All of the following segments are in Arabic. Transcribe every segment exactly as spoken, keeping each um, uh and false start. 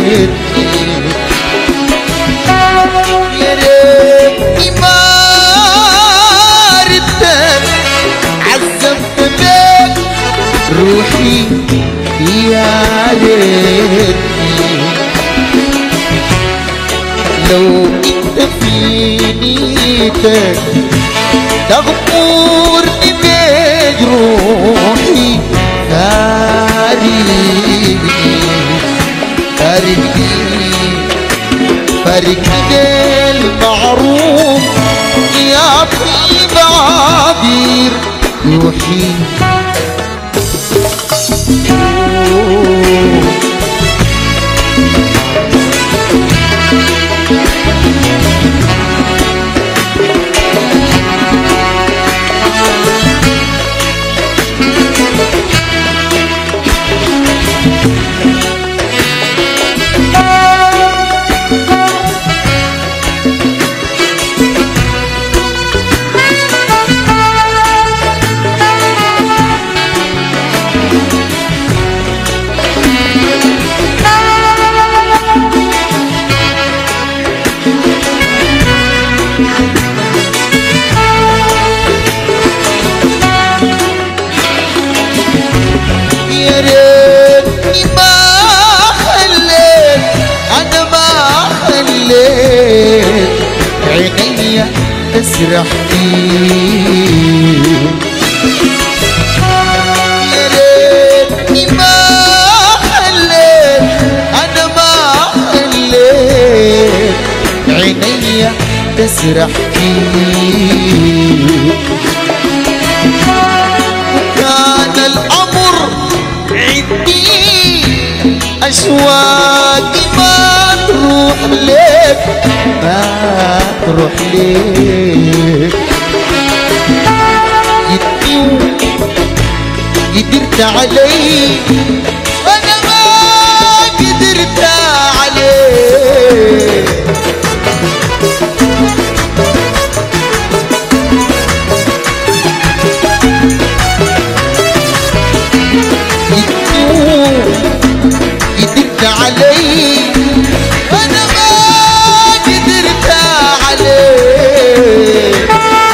يا ريتني ما ردت عذبت بيك روحي يا ريتني لو انت في نيتك تغمرني بجروحي فارقني فارقني فارقني المعروف يا طيب عبير روحي يا ريتني ما خليت أنا ما خليت عيني تسرح فيك يا ريتني ما خليت أنا ما خليت عيني تسرح فيك وكان الأمر عندي أشواقي ما تروح لك ما تروح لك جدي قدرت علي أنا ما قدرت عليك قدرت علي أنا ما قدرت عليك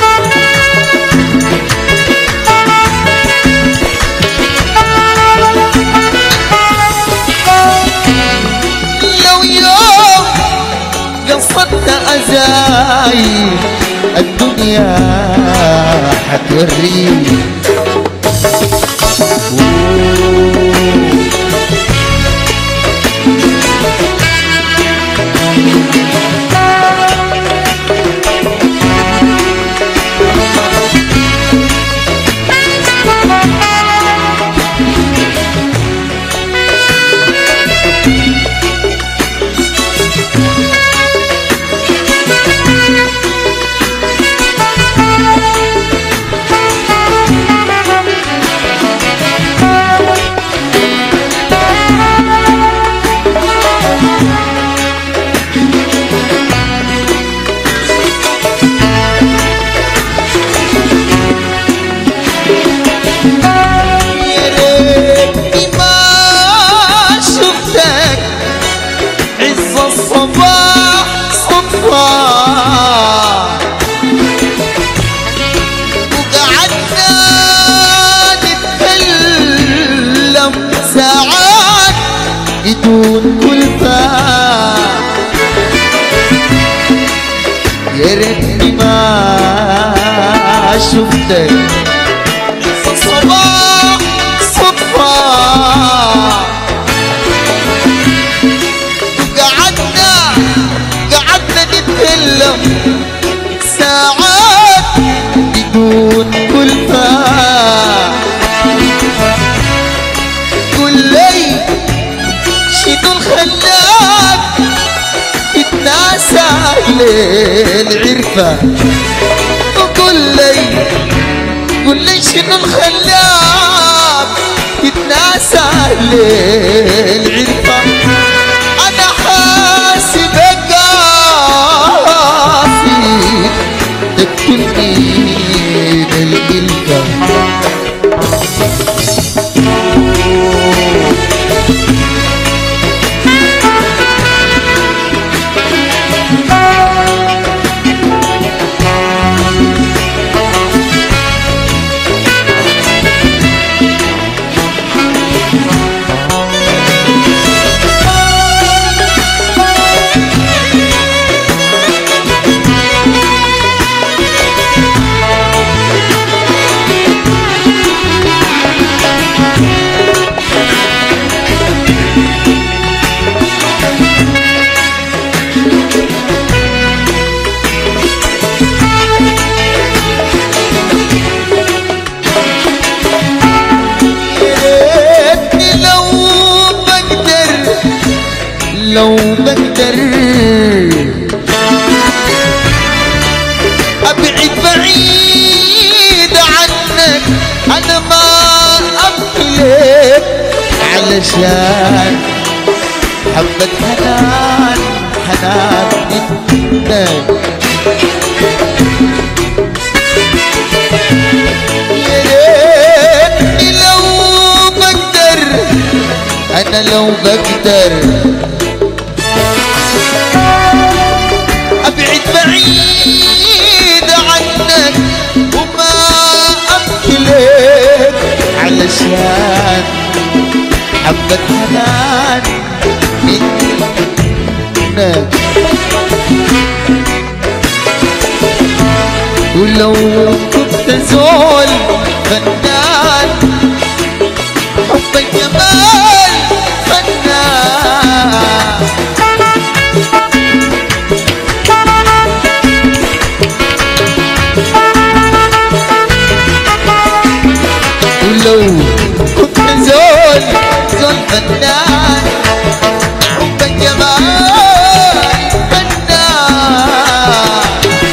لو يوم قصدت أزاي الدنيا حتوريك الصباح صدفة وقعدنا نتكلم ساعات بدون كلفة يا ريتني ما شفتك الصباح صدفة ساعات بدون كلفة قل لي شنو الخلاك تتناسى للعرفة وقل لي قل لي شنو الخلاك تتناسى للعرفة أنا حاسبك تقتلني بالقلبة بقدر ابعد بعيد عنك، انا ما ابكي لك علشان حبة حنان حنان منك. يا ريتني لو بقدر، انا لو بقدر ابعد بعيد عنك وما ابكي لك علشان حبة حنان منك. ولو كنت زول فنان حب الجمال فنان، ولو كنت زول زول فنان حب الجمال فنان.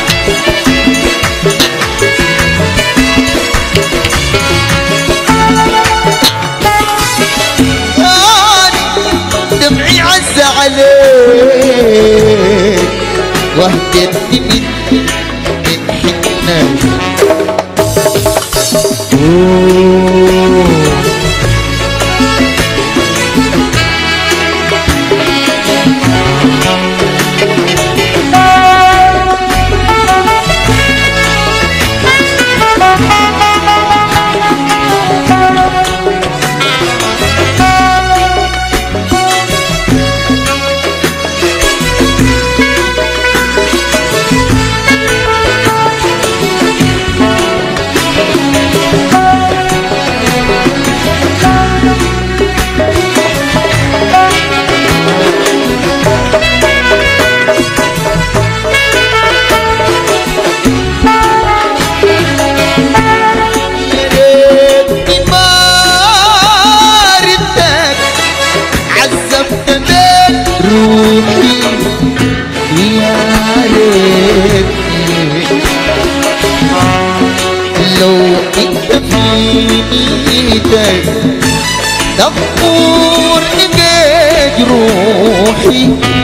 دمعي عز عليك وهدتني من من حنك. روحي يا ريتني لو انت في ايدك تغفر بجروحي.